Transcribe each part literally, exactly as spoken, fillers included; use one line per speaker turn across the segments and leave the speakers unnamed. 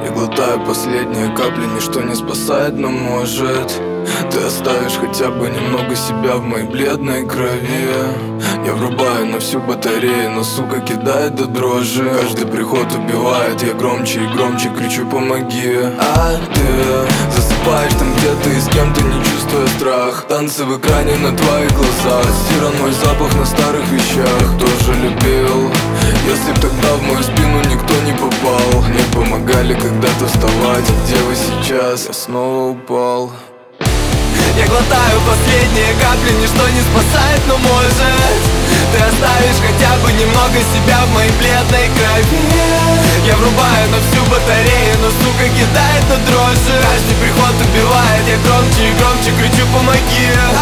И глотаю последние капли, ничто не спасает, но может ты оставишь хотя бы немного себя в моей бледной крови. Я врубаю на всю батарею, но сука кидает до дрожи. Каждый приход убивает, я громче и громче кричу помоги. А ты засыпаешь там где-то и с кем-то, не чувствуя страх. Танцы в экране на твоих глазах, стиран мой запах на старых вещах. Тоже любил, если б тогда в мою спину никто не попал. Мне помогали когда-то вставать, где вы сейчас? Я снова упал.
Я глотаю последние капли, ничто не спасает, но может ты оставишь хотя бы немного себя в моей бледной крови. Я врубаю на всю батарею, но сука кидает на дрожжи. Каждый приход убивает, я громче и громче кричу помоги.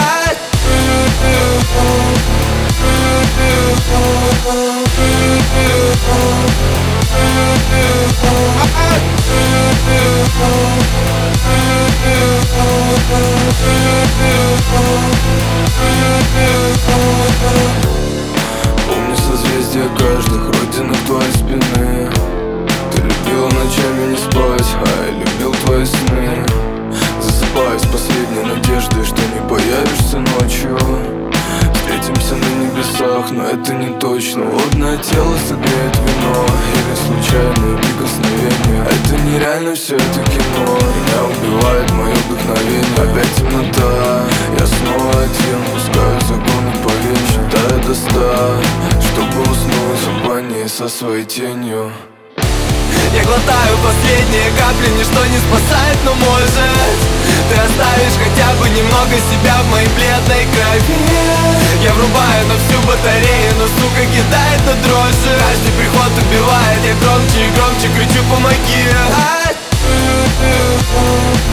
Помню созвездия каждых родинок твоей спины. Ты любила ночами не спать, а я любил твои сны. Засыпаю с последней надеждой, что не появишься ночью. Встретимся на небесах, но это не точно. Водное тело согреет вино или случайные прикосновения. Это нереально, все это кино. Меня убивает мое вдохновение. Опять темнота, я снова один. Пускаю законы поверь, считаю до ста, чтобы уснуть в компании со своей тенью.
Я глотаю последние капли, ничто не спасает, но может ты оставишь хотя бы немного себя в моей бледной крови. Я врубаю на всю батарею, но сука кидает на дрожжи. Каждый приход убивает, я громче и громче кричу помоги.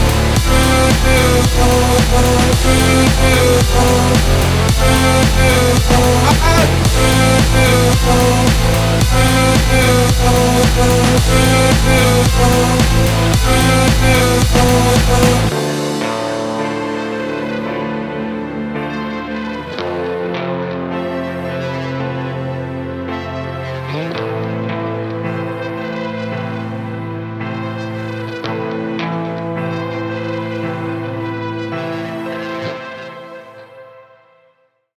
А